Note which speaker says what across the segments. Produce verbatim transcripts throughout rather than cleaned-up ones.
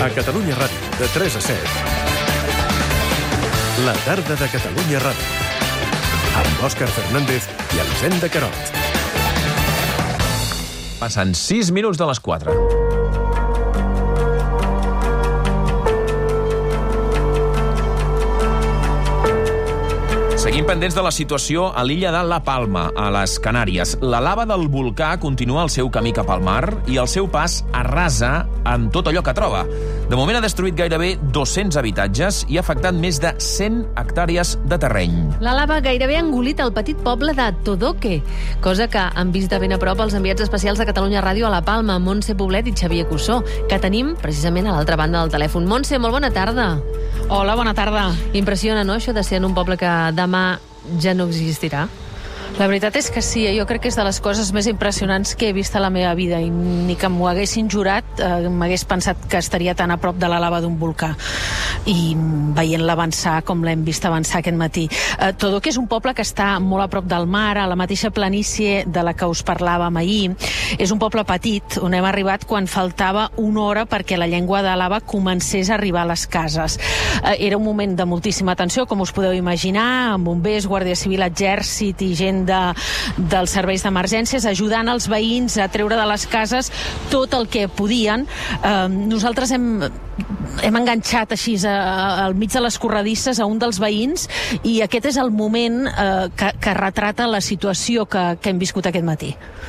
Speaker 1: A Catalunya Ràdio, de tres a set. La tarda de Catalunya Ràdio. Amb Òscar Fernández i Elisenda Carot.
Speaker 2: Passen sis minuts de les quatre. Seguim pendents de la situació a l'illa de La Palma, a les Canàries. La lava del volcà continua el seu camí cap al mar i el seu pas arrasa en tot allò que troba. De moment ha destruït gairebé dos-cents habitatges i ha afectat més de cent hectàrees de terreny.
Speaker 3: La lava gairebé ha engolit el petit poble de Todoque, cosa que han vist de ben a prop els enviats especials de Catalunya Ràdio a La Palma, Montse Poblet i Xavier Cussó, que tenim precisament a l'altra banda del telèfon. Montse, molt bona tarda.
Speaker 4: Hola, bona tarda.
Speaker 3: Impressiona, no?, això de ser en un poble que demà ja no existirà?
Speaker 4: La veritat és que sí, jo crec que és de les coses més impressionants que he vist a la meva vida i ni que m'ho haguessin jurat eh, m'hagués pensat que estaria tan a prop de la lava d'un volcà i veient-la avançar com l'hem vist avançar aquest matí. Eh, Todoque és un poble que està molt a prop del mar, a la mateixa planície de la que us parlàvem ahir. És un poble petit on hem arribat quan faltava una hora perquè la llengua de lava comencés a arribar a les cases. Eh, era un moment de moltíssima tensió, com us podeu imaginar, amb bombers, guàrdia civil, exèrcit i gent de, dels serveis d'emergències ajudant els veïns a treure de les cases tot el que podien. Eh, nosaltres hem, hem enganxat així a, a, al mig de les corredisses a un dels veïns i aquest és el moment eh, que, que retrata la situació que, que hem viscut aquest matí.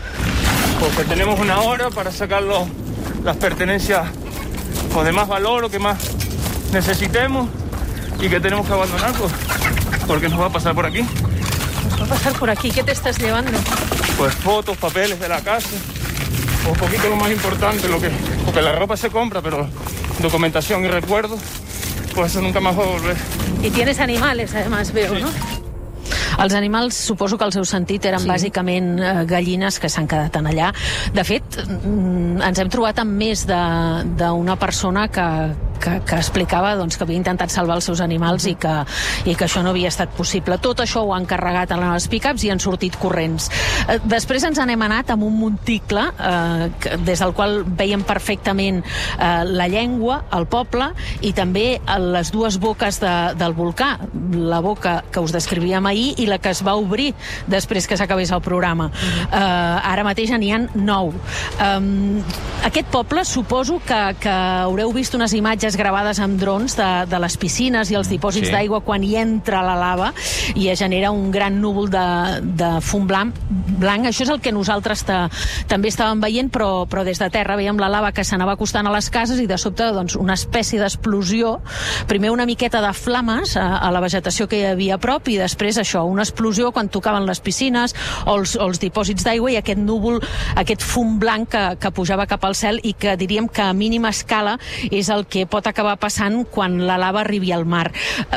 Speaker 5: Porque tenemos una hora para sacar los, las pertenencias o de más valor o que más necesitemos y que tenemos que abandonar pues, porque nos va a pasar por aquí.
Speaker 4: Va a pasar por aquí. ¿Qué te estás llevando?
Speaker 5: Pues fotos, papeles de la casa. Un poquito lo más importante, lo que, porque la ropa se compra, pero documentación y recuerdos, pues eso nunca más va a volver.
Speaker 4: Y tienes animales, además, veo,
Speaker 5: sí.
Speaker 4: ¿no? Els animals, suposo que el seu sentit eren sí. bàsicament eh, gallines que s'han quedat en allà. De fet, mm, ens hem trobat amb més d'una persona que, que, que explicava doncs, que havia intentat salvar els seus animals i que, i que això no havia estat possible. Tot això ho han carregat en les pick-ups i han sortit corrents. Eh, després ens n'hem anat amb un monticle eh, que, des del qual veiem perfectament eh, la llengua, el poble i també les dues boques de, del volcà. La boca que us descrivíem ahir i la que es va obrir després que s'acabés el programa. Uh-huh. uh, ara mateix n'hi ha nou. Um, aquest poble, suposo que, que haureu vist unes imatges gravades amb drons de, de les piscines i els dipòsits sí. d'aigua quan hi entra la lava i es genera un gran núvol de, de fum blanc, blanc. Això és el que nosaltres ta, també estàvem veient, però, però des de terra veiem la lava que s'anava acostant a les cases i de sobte doncs, una espècie d'explosió, primer una miqueta de flames a, a la vegetació que hi havia a prop i després això, una explosió quan tocaven les piscines o els, o els dipòsits d'aigua i aquest núvol, aquest fum blanc que, que pujava cap al cel i que diríem que a mínima escala és el que pot acabar passant quan la lava arribi al mar.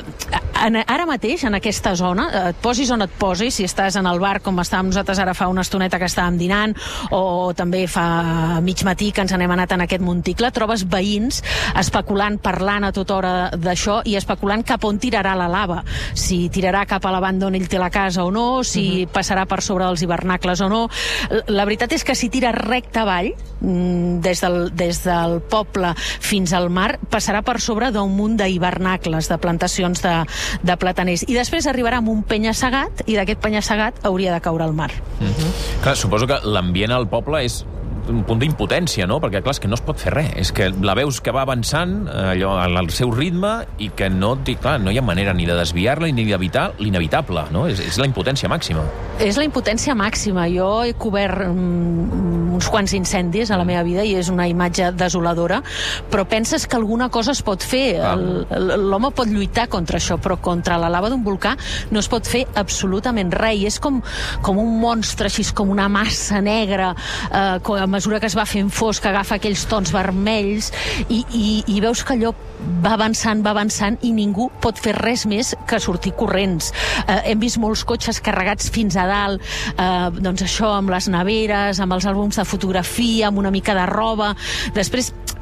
Speaker 4: Ara mateix, en aquesta zona, et posis on et posis, si estàs en el bar com estàvem nosaltres ara fa una estoneta que estàvem dinant o també fa mig matí que ens n'hem anat en aquest monticle, trobes veïns especulant, parlant a tota hora d'això i especulant cap on tirarà la lava. Si tirarà cap a la banda on ell té la casa o no, si uh-huh. passarà per sobre dels hivernacles o no. La veritat és que si tira recte avall, des del, des del poble fins al mar, passarà per sobre d'un munt d'hivernacles, de plantacions de, de plataners. I després arribarà amb un penya-segat i d'aquest penya-segat hauria de caure al mar.
Speaker 2: Uh-huh. Clar, suposo que l'ambient al poble és un punt d'impotència, no? Perquè, clar, és que no es pot fer res. És que la veus que va avançant allò, al seu ritme i que no, clar, no hi ha manera ni de desviar-la ni d'evitar l'inevitable, no? És, és la impotència màxima.
Speaker 4: És la impotència màxima. Jo he cobert um, uns quants incendis a la meva vida i és una imatge desoladora, però penses que alguna cosa es pot fer. L'home pot lluitar contra això, però contra la lava d'un volcà no es pot fer absolutament res. I és com, com un monstre, així com una massa negra, eh, a mesura que es va fent fosc, agafa aquells tons vermells i, i, i veus que allò va avançant, va avançant i ningú pot fer res més que sortir corrents. Eh, hem vist molts cotxes carregats fins a dalt, eh, doncs això, amb les neveres, amb els àlbums de fotografia, amb una mica de roba. Després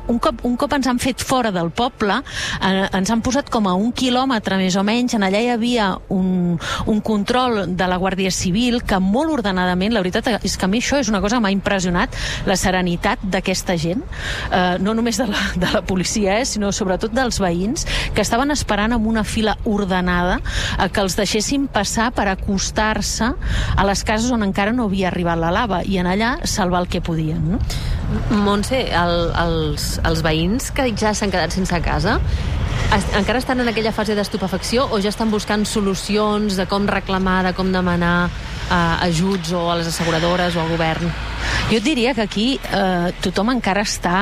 Speaker 4: un cop, un cop ens han fet fora del poble, eh, ens han posat com a un quilòmetre més o menys, en allà hi havia un, un control de la Guàrdia Civil que molt ordenadament, la veritat és que a mi això és una cosa que m'ha impressionat, la serenitat d'aquesta gent, eh, no només de la, de la policia, eh, sinó sobretot dels veïns, que estaven esperant amb una fila ordenada a que els deixessin passar per acostar-se a les cases on encara no havia arribat la lava, i en allà salvar el que podien, no?
Speaker 3: Montse, el, els, els veïns que ja s'han quedat sense casa encara estan en aquella fase d'estupefacció o ja estan buscant solucions de com reclamar, de com demanar eh, ajuts o a les asseguradores o al govern?
Speaker 4: Jo et diria que aquí eh, tothom encara està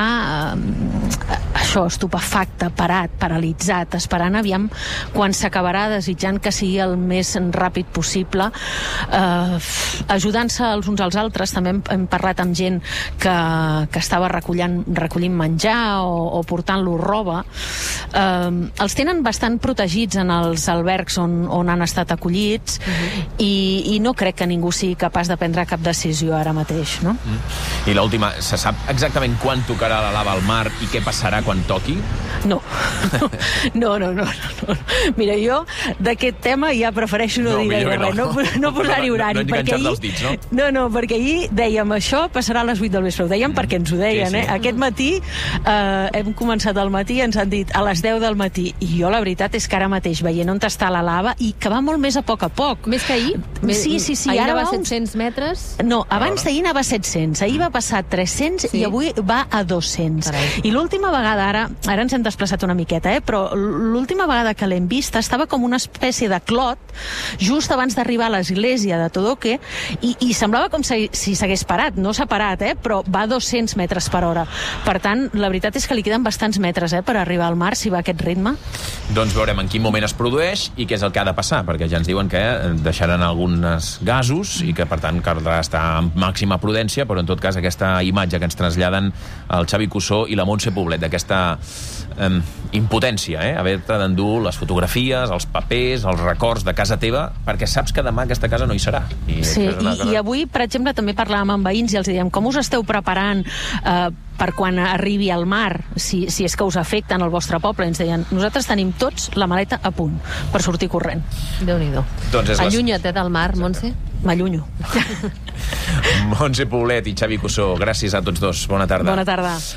Speaker 4: eh, això, estupefacte, parat, paralitzat, esperant aviam quan s'acabarà, desitjant que sigui el més ràpid possible, eh, ajudant-se els uns als altres. També hem, hem parlat amb gent que, que estava recollint, recollint menjar o, o portant-los roba. Eh, els tenen bastant protegits en els albergs on, on han estat acollits, uh-huh. i, i no crec que ningú sigui capaç de prendre cap decisió ara mateix, no?
Speaker 2: Mm. I l'última, se sap exactament quan tocarà la lava al mar i què passarà quan toqui?
Speaker 4: No. No, no, no, no. Mira, jo d'aquest tema ja prefereixo no, no dir gaire res, no, no, no posar-hi horari.
Speaker 2: No, no
Speaker 4: perquè ahir,
Speaker 2: dits, no?
Speaker 4: no, no, perquè ahir dèiem això passarà a les vuit del vespre. Ho dèiem mm. perquè ens ho deien, sí, sí. eh? Aquest matí eh, hem començat al matí, ens han dit a les deu del matí, i jo la veritat és que ara mateix veient on està la lava, i que va molt més a poc a poc.
Speaker 3: Més que ahir?
Speaker 4: Sí, sí, sí.
Speaker 3: Ahir
Speaker 4: ara
Speaker 3: va a
Speaker 4: uns...
Speaker 3: set-cents metres?
Speaker 4: No, abans d'ahir anava a set-cents. Ahir va passar a tres-cents, sí. I avui va a dos-cents. Carai. I l'última vegada, ara, ara ens hem desplaçat una miqueta, eh? Però l'última vegada que l'hem vista estava com una espècie de clot just abans d'arribar a l'església de Todoque, i, i semblava com si, si s'hagués parat. No s'ha parat, eh? Però va a dos-cents metres per hora. Per tant, la veritat és que li queden bastants metres, eh? Per arribar al mar, si va a aquest ritme.
Speaker 2: Doncs veurem en quin moment es produeix i què és el que ha de passar, perquè ja ens diuen que deixaran alguns gasos i que, per tant, caldrà estar amb màxima prudència, però en tot cas aquesta imatge que ens traslladen el Xavi Cussó i la Montse Poblet, d'aquesta eh, impotència, eh? Haver-te d'endur les fotografies, els papers, els records de casa teva, perquè saps que demà aquesta casa no hi serà. I,
Speaker 4: sí, i, cosa... i avui, per exemple, també parlàvem amb veïns i els dèiem, com us esteu preparant eh, per quan arribi al mar, si, si és que us afecta en el vostre poble? Ens deien, nosaltres tenim tots la maleta a punt per sortir corrent.
Speaker 3: Déu-n'hi-do.
Speaker 2: Doncs
Speaker 3: Allunya't, eh, del mar, Montse?
Speaker 4: M'allunyo.
Speaker 2: Montse Poblet i Xavi Cussó, gràcies a tots dos. Bona tarda.
Speaker 4: Bona tarda.